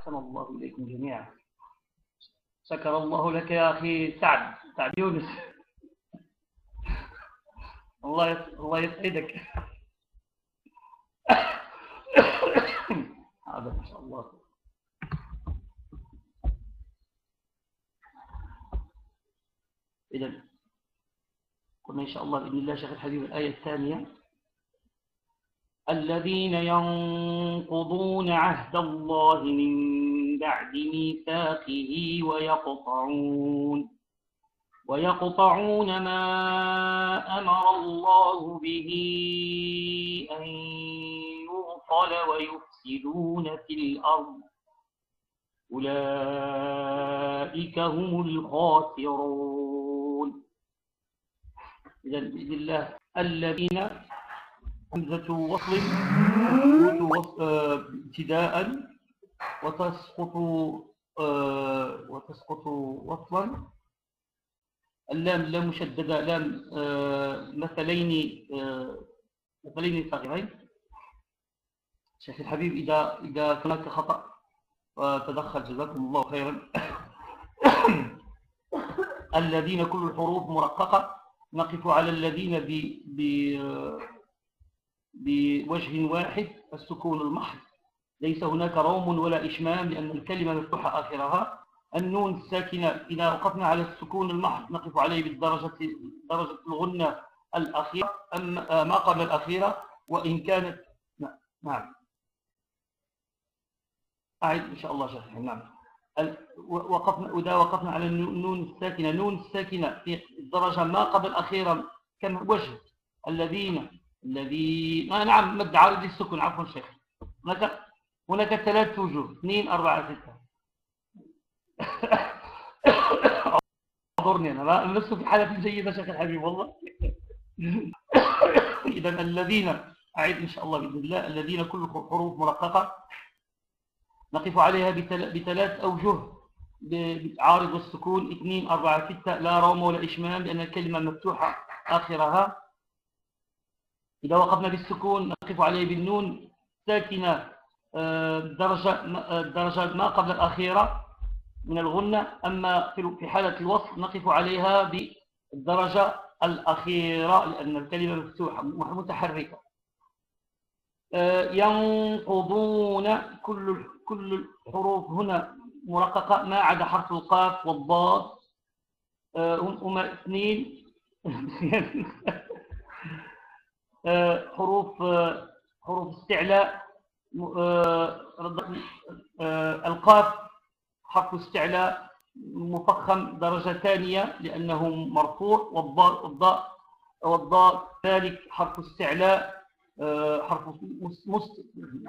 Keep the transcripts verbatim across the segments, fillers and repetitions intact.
أحسن الله إليكم جميعا. شكر الله لك يا أخي سعد سعد يونس. الله الله يسعدك. هذا ما شاء الله. إذن قلنا إن شاء الله بإذن الله شيخ الحبيب الآية الثانية: الذين ينقضون عهد الله من بعد ميثاقه ويقطعون ويقطعون ما أمر الله به أن يوصل ويفسدون في الأرض أولئك هم الخاسرون. إذن بإذن الله الذين همزة وصل ابتداء وتسقط وتسقط وصلا. اللام لام مشددة، لام مثلين مثلين صغيرين. شيخ الحبيب إذا إذا هناك خطأ فتدخل جزاكم الله خيرا. الذين كل الحروف مرققة، نقف على الذين بوجه واحد السكون المحض، ليس هناك روم ولا إشمام لأن الكلمة مفتوحة آخرها. النون الساكنة إذا وقفنا على السكون المحض نقف عليه بالدرجة درجة الغنة الأخيرة، أما ما قبل الأخيرة وإن كانت نعم. أعيد إن شاء الله شيخ. نعم. وقفنا إذا وقفنا على النون الساكنة، نون الساكنة في الدرجة ما قبل الأخيرة كم وجه؟ الذين الذي آه نعم مد عارض السكون. عفوا شيخ، هناك هناك ثلاث وجوه: اثنين أربعة ستة. اعذرني أنا لست في حالة جيدة شيخ الحبيب والله. إذا الذين، أعيد إن شاء الله بإذن الله: الذين كل حروف مرققة نقف عليها بثلاث أوجه بعارض السكون: اثنين أربعة ستة، لا روم ولا إشمام لأن الكلمة مفتوحة آخرها. إذا وقفنا بالسكون نقف عليه بالنون ساكنة درجة درجة ما قبل الأخيرة من الغنة، أما في حالة الوصل نقف عليها بالدرجة الأخيرة لأن الكلمة مفتوحة متحركة. ينقضون كل كل الحروف هنا مرققة ما عدا حرف القاف والضاد، هما اثنين. حروف حروف استعلاء. القاف حرف استعلاء مفخم درجة ثانية لأنه مرفوع، والضاء والضاء ذلك حرف استعلاء حرف مست.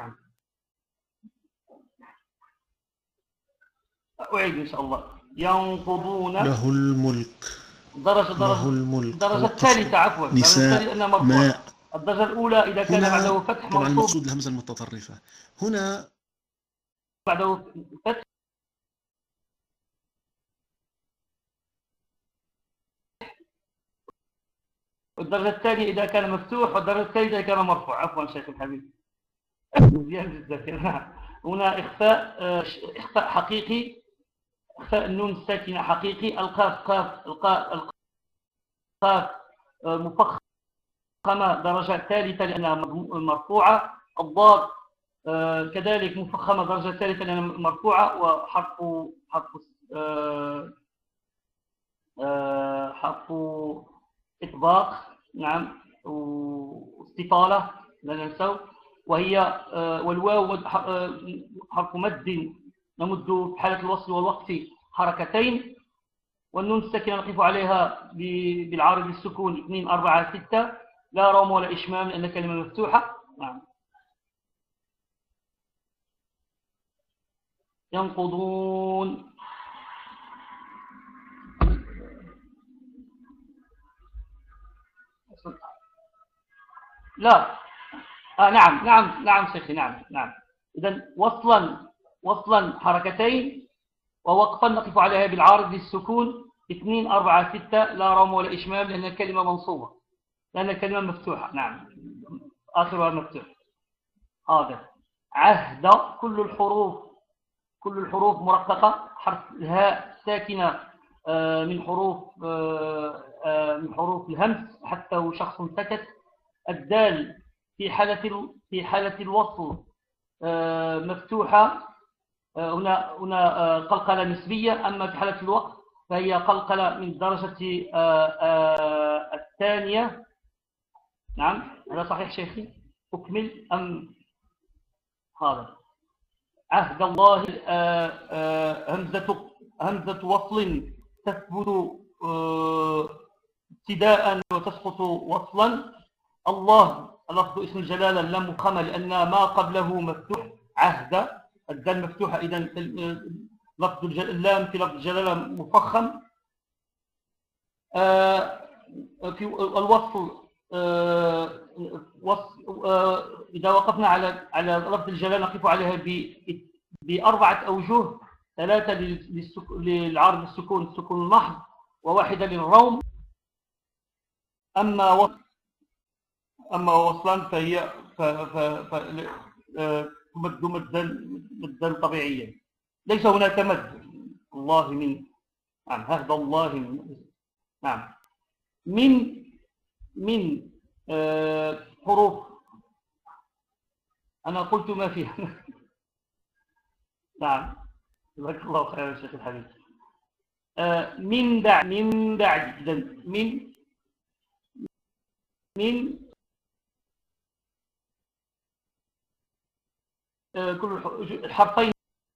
أعيد إن شاء الله: ينقضون له الملك درجة درجة له الملك الدرجة الثالثة عفوا نساء ما. الدرجة الأولى إذا كان بعده فتح طبعا منصوب. المقصود الهمزة المتطرفة هنا بعده فتح والدرجة الثانية إذا كان مفتوح، والدرجة الثالثة إذا كان مرفوع. عفوا شيخ الحبيب مزيان جدا. هنا إخفاء إخفاء حقيقي، إخفاء النون الساكنة حقيقي. القاف قاف القاف القاف مفخمة درجة ثالثة لأنها مرفوعة. الضاد كذلك مفخمة درجة ثالثة لأنها مرفوعة. وحرف حرف حرف إطباق نعم واستطالة لا ننسوا، وهي والواو حرف مد نمد في حالة الوصل والوقف حركتين. والنون الساكنة نقف عليها بالعارض السكون اثنين أربعة ستة، لا روم ولا إشمام لأن كلمة مفتوحة. نعم. ينقضون لا آه نعم نعم نعم شيخي نعم نعم. إذن وصلا وصلا حركتين ووقفا نقف عليها بالعارض السكون اثنين أربعة ستة، لا روم ولا إشمام لأن الكلمة منصوبة لأن الكلمة مفتوحة. نعم آخرها مفتوح. هذا عهد كل الحروف كل الحروف مرققة. حرف الهاء ساكنة من حروف من حروف الهمس حتى شخص سكت. الدال في حالة في حالة الوصل مفتوحة، هنا هنا قلقلة نسبية. أما في حالة الوقف فهي قلقلة من الدرجة الثانية. نعم هذا صحيح شيخي؟ أكمل أم هذا؟ عهد الله همزة همزة وصل تثبت ابتداء وتسقط وصلا. الله لفظ اسم الجلالة اللام مفخمة لأن ما قبله مفتوح. عهد الدال مفتوحة، إذا لفظ اللام في لفظ الجلالة مفخم. في الوصل إذا وقفنا على على لفظ الجلالة نقف عليها بأربعة أوجه: ثلاثة للعارض السكون السكون المحض، وواحدة للروم. أما وصل أما وصلا فهي تمد مدا طبيعيا، ليس هناك مد. الله من نعم هذا الله من نعم من من آه حروف. أنا قلت ما فيها. نعم جزاك الله خيرا يا شيخ الحبيب. آه من بعد من بعد من من آه كل الحرفين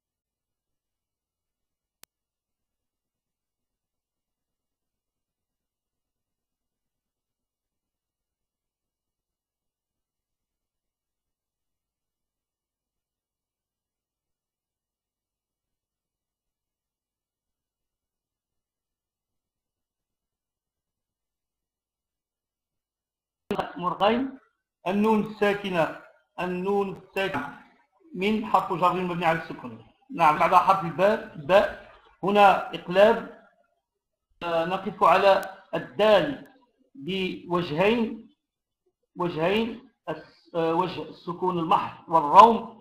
مرغين. النون الساكنة النون الساكنة من حرف جر مبني على السكون. نعم بعد حرف الباء باء هنا إقلاب. نقف على الدال بوجهين وجهين وجه السكون المحض والروم.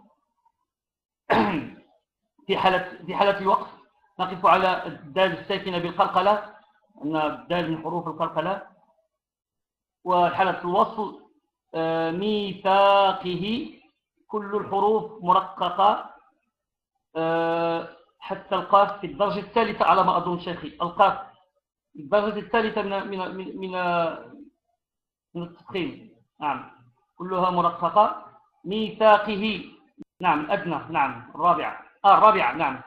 في حالة في حالة الوقف نقف على الدال الساكنة بالقلقلة، أن الدال من حروف القلقلة. وحالة الوصل ميثاقه كل الحروف مرققة حتى القاف في الدرجة الثالثة على ما أظن شيخي. القاف في الدرجة الثالثة من من من من, من التفخيم. نعم كلها مرققة. ميثاقه نعم أدنى. نعم الرابعة آه الرابعة نعم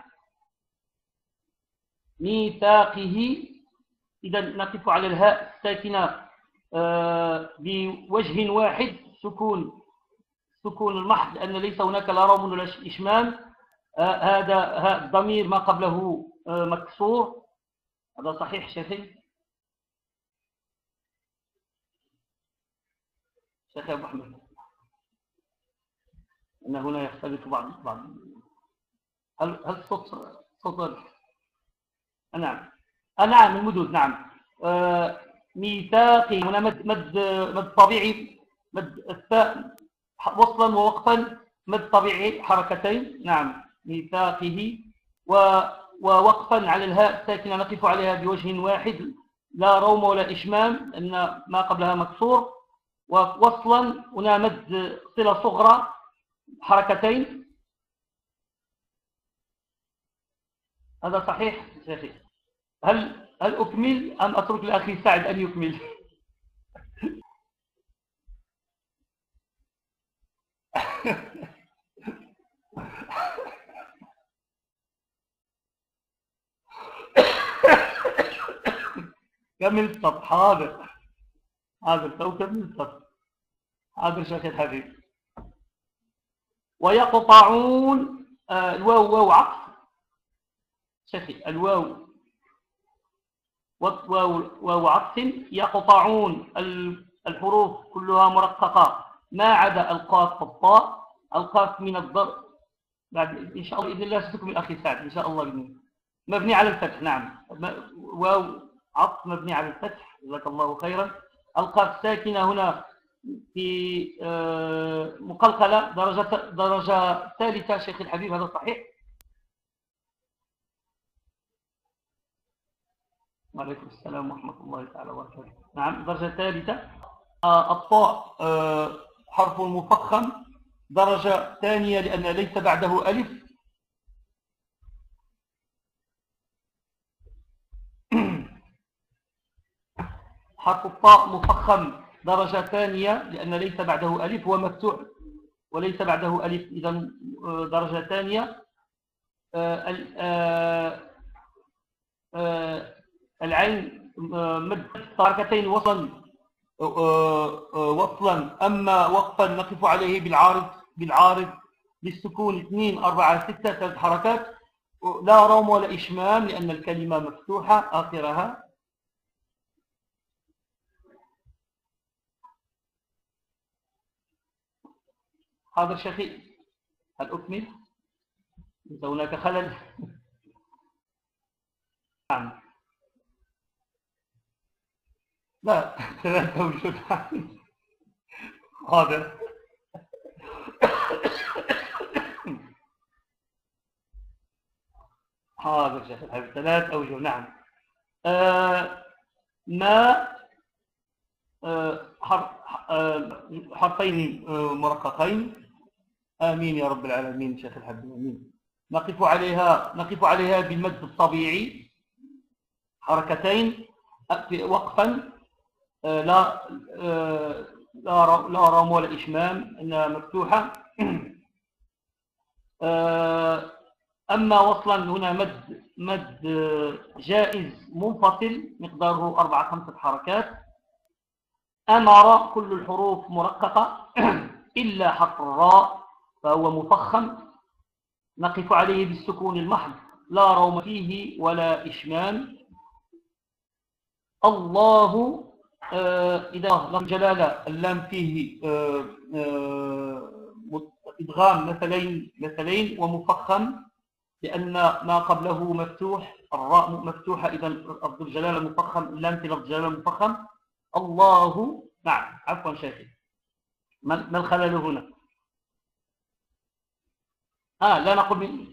ميثاقه. إذا نقف على الهاء الساكنة آه بوجه واحد سكون سكون المحض، لأن ليس هناك لا روم ولا إشمام. آه هذا هاء الضمير ما قبله آه مكسور. هذا صحيح شيخي؟ شيخي أبو أحمد أن هنا يختلف بعض بعض هل هل الصوت صوت نعم آه نعم المدود. نعم آه ميثاقي هنا مد مد مد طبيعي، مد الثاء وصلا ووقفا مد طبيعي حركتين. نعم ميثاقه. ووقفا على الهاء الساكنة نقف عليها بوجه واحد لا روم ولا إشمام لأن ما قبلها مكسور. ووصلا هنا مد صلة صغرى حركتين. هذا صحيح شيخي؟ هل هل أكمل أم أترك لأخي سعد أن يكمل؟ كمل الصف. حاضر حاضر تو كمل الصف. حاضر شيخ الحبيب. ويقطعون آه الواو واو عطف شيخي. الواو واو واو عطف. يقطعون الحروف كلها مرققة ما عدا القاف والطاء. القاف من الضر بعد إن شاء الله بإذن الله ستكمل أخي سعد إن شاء الله بإذن الله. مبني على الفتح. نعم واو عطف مبني على الفتح جزاك الله خيرا. القاف ساكنة هنا في مقلقلة درجة درجة ثالثة شيخ الحبيب. هذا صحيح؟ وعليكم السلام ورحمة الله تعالى وبركاته. نعم. الدرجة الثالثة آه الطاء آه حرف مفخم. درجة ثانية لأن ليس بعده ألف. حرف الطاء مفخم درجة ثانية لأن ليس بعده ألف، هو مفتوح وليس بعده ألف، إذن درجة ثانية. آه آه آه العين مد حركتين وصلا وصلا، أما وقفا نقف عليه بالعارض بالعارض بالسكون اثنين أربعة ستة، ثلاث حركات، لا روم ولا إشمام لأن الكلمة مفتوحة آخرها. هذا شيخي، هل أكمل؟ ليس هناك خلل. نعم. لا، ثلاثة وجود. هذا هذا شيخ الحبيب ثلاث أوجه. نعم. آه ما آه حرف آه حرفين آه مرققين. آمين يا رب العالمين. شيخ الحبيب آمين. نقف عليها نقف عليها بالمد الطبيعي حركتين وقفا، آه لا آه لا لا رام ولا إشمام، إنها مفتوحة. آه أما وصلا هنا مد مد جائز منفصل مقداره أربعة خمسة حركات. أمر كل الحروف مرققة إلا حرف الراء فهو مفخم، نقف عليه بالسكون المحض، لا روم فيه ولا إشمام. الله آه إذا لم جلالة اللام فيه آه آه إدغام مثلين مثلين ومفخم لأن ما قبله مفتوح، الراء مفتوحة، إذا لفظ الجلالة مفخم، اللام في لفظ الجلالة مفخم. الله. نعم. عفوا شيخي، ما الخلل هنا؟ آه لا نقول من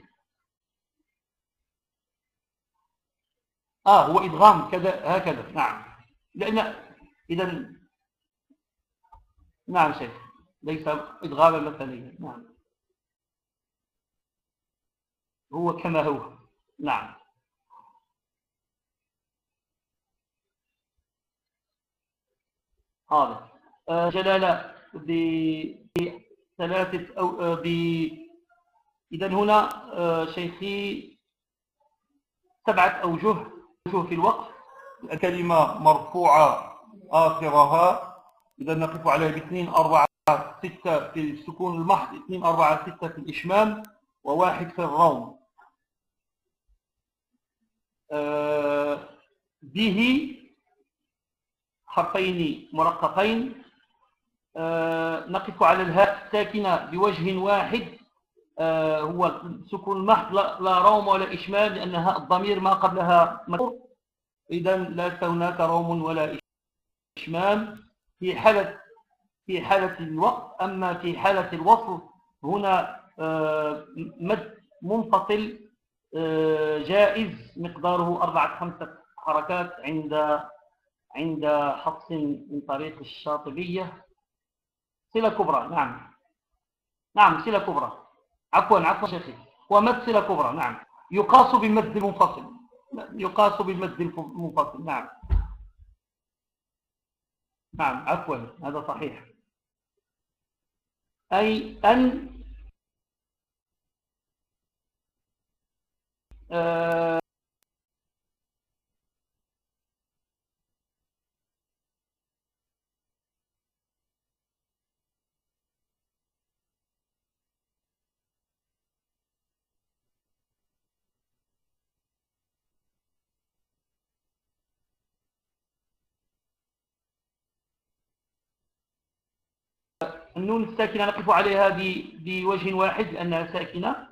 آه هو إدغام كذا هكذا. نعم. لأن إذا نعم شيخ، ليس إدغاما مثليا. نعم، هو كما هو. نعم. هذا آه جلالة بثلاثة أو آه ب إذا هنا آه شيخي سبعة أوجه في الوقف. الكلمة مرفوعة آخرها، إذا نقف عليها باثنين أربعة ستة في السكون المحض، اثنين أربعة ستة في الإشمام، وواحد في الروم. آه به حرفين مرققين. آه نقف على الهاء الساكنة بوجه واحد، آه هو سكون المحض، لا, لا روم ولا إشمام لأن هاء الضمير ما قبلها مكسور، إذا لا هناك روم ولا إشمام في حالة في حالة الوقف. أما في حالة الوصل هنا آه مد منفصل آه جائز مقداره أربعة خمسة حركات عند عند حفص من طريق الشاطبية. صلة كبرى. نعم. نعم صلة كبرى. عفوا عفوا شيخي، ومد صلة كبرى. نعم. يقاس بالمد المنفصل. يقاس بالمد المنفصل. نعم. نعم عفوا هذا صحيح. أي أن آه النون الساكنة نقف عليها بوجه واحد لأنها ساكنة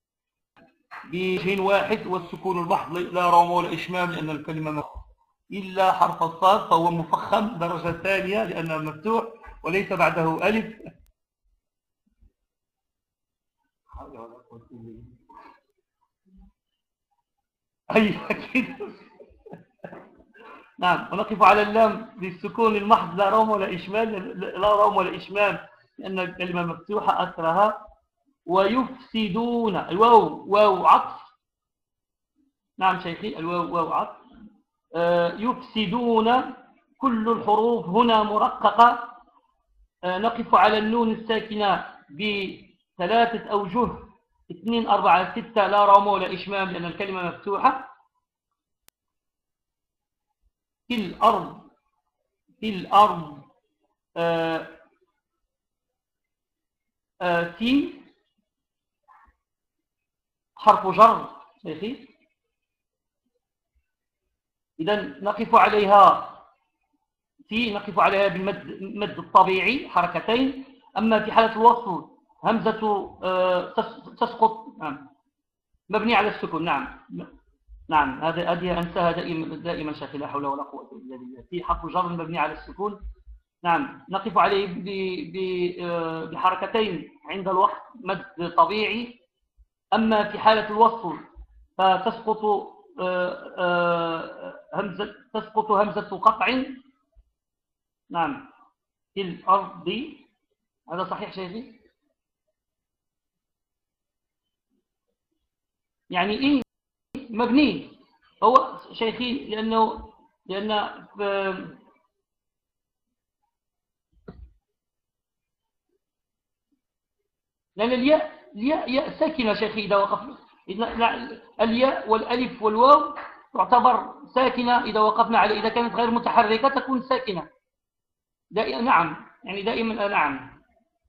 بوجه واحد، والسكون المحض لا روم ولا إشمام لأن الكلمة مفتوحة، إلا حرف الصاد فهو مفخم درجة ثانية لأنه مفتوح وليس بعده ألف. أي أكيد. نعم. ونقف على اللام بالسكون المحض، لا روم ولا إشمال، لا روم ولا إشمال، لأن الكلمة مفتوحة أثرها. ويفسدون، الواو واو عطف. نعم شيخي، الواو واو عطف. آه يفسدون، كل الحروف هنا مرققة. آه نقف على النون الساكنة بثلاثة أوجه، اثنين أربعة ستة، لا روم ولا إشمام لأن الكلمة مفتوحة. في الأرض، في الأرض آه آه في حرف جر شيخي، إذن نقف عليها في نقف عليها بالمد المد الطبيعي حركتين. أما في حالة الوصل همزة آه تسقط. نعم مبني على السكون. نعم نعم هذا هذه أنساها دائما دائما شيخي، لا حول ولا قوة إلا بالله. في حرف جر مبني على السكون. نعم نقف عليه بحركتين عند الوصل مد طبيعي. أما في حالة الوصل فتسقط همزة تسقط همزة قطع. نعم في الأرض، هذا صحيح شيخي؟ يعني إيه مبني هو شيخي، لأنه لأن لأن الياء الياء ياء ساكنة شيخي. إذا وقفنا الياء والألف والواو تعتبر ساكنة إذا وقفنا على، إذا كانت غير متحركة تكون ساكنة دائما. نعم يعني دائما. نعم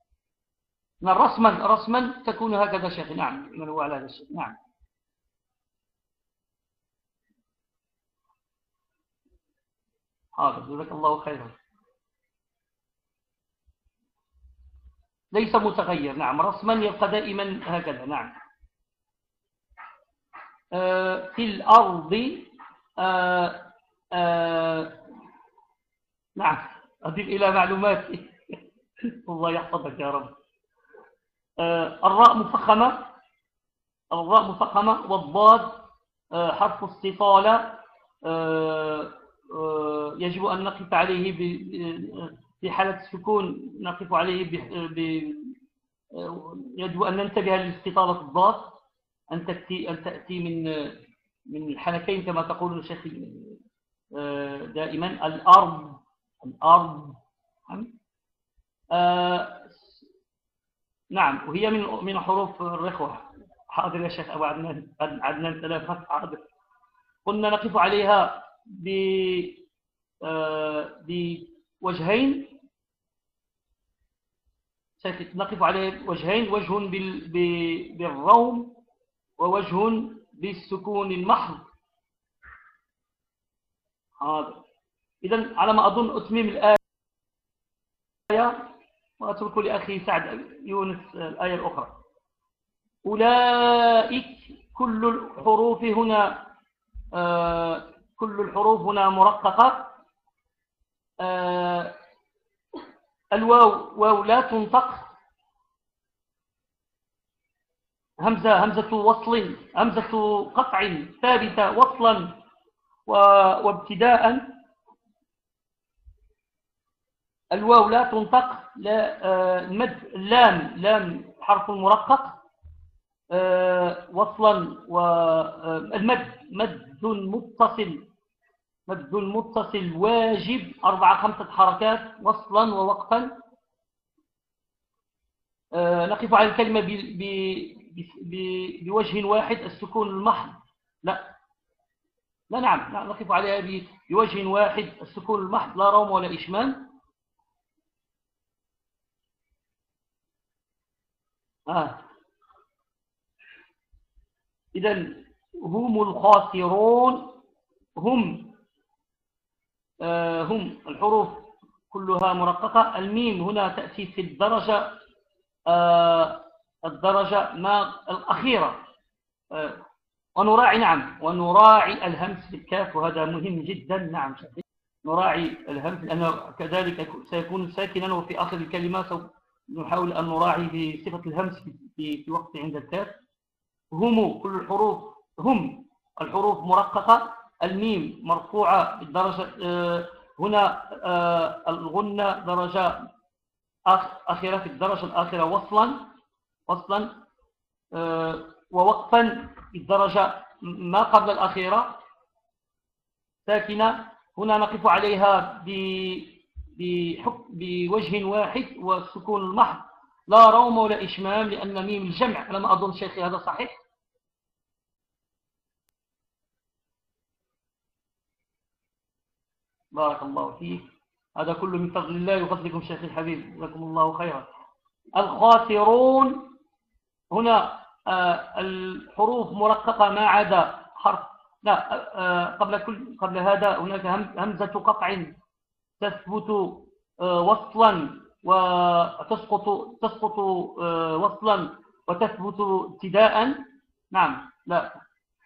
رسما رسما تكون هكذا شيخي. نعم من هو على هذا الشيء. نعم حاضر جزاك الله خيرا. ليس متغير. نعم رسما يبقى دائما هكذا. نعم آه في الأرض آه آه نعم أضيف إلى معلوماتي الله يحفظك يا رب. آه الراء مفخمة، الراء مفخمة، والضاد آه حرف استطالة. آه آه يجب أن نقف عليه في حالة السكون، نقف عليه ب... يجب أن ننتبه لاستطالة الضاد، أن تأتي أن تأتي من من الحنكين كما تقول الشيخ دائما. الأرض، الأرض. آه نعم وهي من من حروف الرخوة. حاضر يا شيخ أبو عدنان، عدنان ثلاثة. حاضر. قلنا نقف عليها ب آه بوجهين. نقف عليه وجهين، وجه بالروم ووجه بالسكون المحض. هذا إذن على ما أظن أتمم الآية وأترك لأخي سعد يونس الآية الأخرى. أولئك، كل الحروف هنا آه كل الحروف هنا مرققة. آه الواو واو لا تنطق. همزة همزة وصل، همزة قطع ثابتة وصلا وابتداء. الواو لا تنطق. لا آه مد اللام، لام حرف مرقق آه وصلا. والمد مد متصل، مد متصل واجب أربعة خمسة حركات وصلا ووقفا. آه نقف على الكلمة ب ب ب بوجه واحد، السكون المحض. لا لا نعم لا نقف عليها بوجه واحد، السكون المحض، لا روم ولا إشمام. آه. إذن هم الخاسرون. هم آه هم الحروف كلها مرققة. الميم هنا تأتي في الدرجة آه الدرجة ما الأخيرة. آه ونراعي نعم ونراعي الهمس بالكاف، وهذا مهم جدا. نعم شكرا. نراعي الهمس لأنه كذلك سيكون ساكنا، وفي آخر الكلمة سوف نحاول أن نراعي بصفة الهمس في, في وقت عند الكاف. هم كل الحروف، هم الحروف مرققة. الميم مرفوعة بالدرجة آه هنا آه الغنة درجة أخيرة في الدرجة الآخرة وصلا وصلا آه ووقفا بالدرجة ما قبل الأخيرة ساكنة. هنا نقف عليها بوجه واحد والسكون المحض لا روم ولا إشمام، لأن ميم الجمع لما أظن شيخي هذا صحيح. بارك الله فيك، هذا كله من فضل الله وفضلكم شيخي الحبيب، جزاكم الله خيرا. الخاسرون هنا آه الحروف مرققة ما عدا حرف لا آه قبل كل قبل هذا هناك همزة قطع تثبت آه وصلا وتسقط تسقط آه وصلا وتثبت ابتداء. نعم لا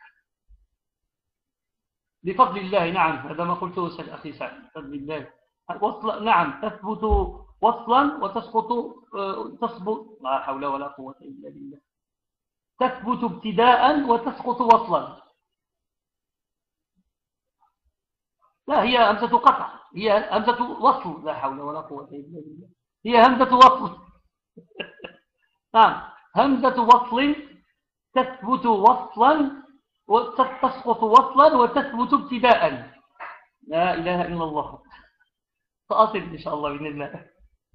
بفضل الله، نعم هذا ما قلته أخي سعد، بفضل الله وصل نعم تثبت وصلا وتسقط آه تثبت لا حول ولا قوة إلا بالله تثبت ابتداء وتسقط وصلا. لا هي همزة قطع، هي همزة وصل، لا حول ولا قوة إلا بالله، هي همزة وصل. نعم همزة وصل تثبت وصلا وتسقط وصلا وتثبت ابتداء. لا إله إلا الله، سأصل إن شاء الله بإذن الله.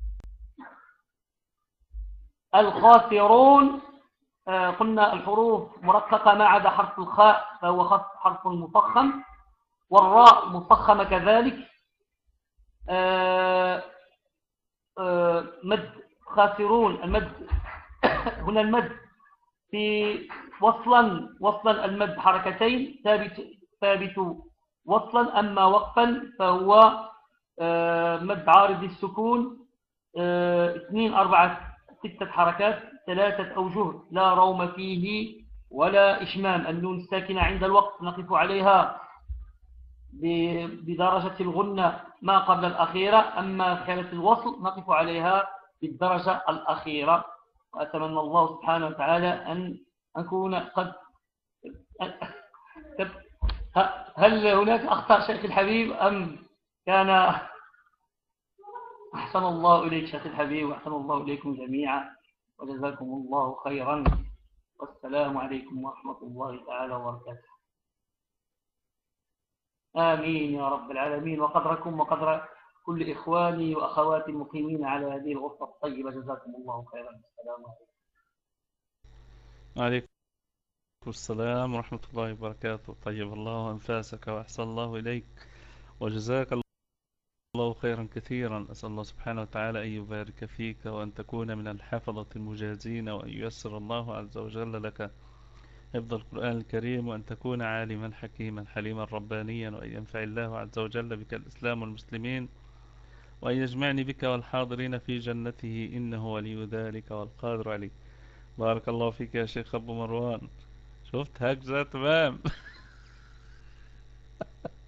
الخاسرون آه قلنا الحروف مرققة ما عدا حرف الخاء فهو حرف مفخم، والراء مفخمة كذلك. آه آه مد خاسرون المد هنا المد في وصلا وصلا المد حركتين ثابت ثابت وصلا، أما وقفا فهو آه مد عارض السكون آه اثنين أربعة ستة حركات ثلاثة أوجه لا روم فيه ولا إشمام. النون الساكنة عند الوقف نقف عليها بدرجة الغنة ما قبل الأخيرة، أما خلال الوصل نقف عليها بالدرجة الأخيرة. وأتمنى الله سبحانه وتعالى أن أكون قد هل هناك أخطاء شيخ الحبيب أم كان؟ أحسن الله إليك شيخ الحبيب وأحسن الله إليكم جميعا وجزاكم الله خيرا، والسلام عليكم ورحمة الله تعالى وبركاته. آمين يا رب العالمين، وقدركم وقدر كل إخواني وأخواتي المقيمين على هذه الغرفة الطيبة، جزاكم الله خيرا. السلام عليكم. وعليكم السلام ورحمة الله وبركاته. طيب الله أنفاسك وأحسن الله إليك وجزاك الله خيرا كثيرا. أسأل الله سبحانه وتعالى أن يبارك فيك وأن تكون من الحفظة المجازين، وأن ييسر الله عز وجل لك حفظ القرآن الكريم، وأن تكون عالما حكيما حليما ربانيا، وأن ينفع الله عز وجل بك الإسلام والمسلمين، وأن يجمعني بك والحاضرين في جنته إنه ولي ذلك والقادر عليه. بارك الله فيك يا شيخ أبو مروان، شفت هكذا تمام.